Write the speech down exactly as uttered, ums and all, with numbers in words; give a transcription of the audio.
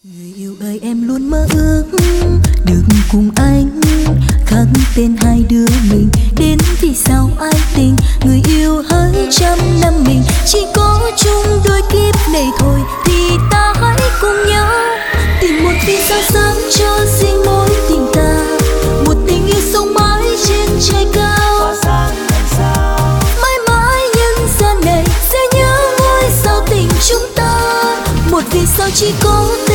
Người yêu ơi, em luôn mơ ước được cùng anh, khắc tên hai đứa mình đến vì sao ai tình. Người yêu hỡi trăm năm mình chỉ có chung đôi kiếp này thôi, thì ta hãy cùng nhau tìm một vì sao sáng cho riêng mỗi tình ta, một tình yêu sống mãi trên trời cao. Mãi mãi nhân gian này sẽ nhớ ngôi sao tình chúng ta, một vì sao chỉ có tên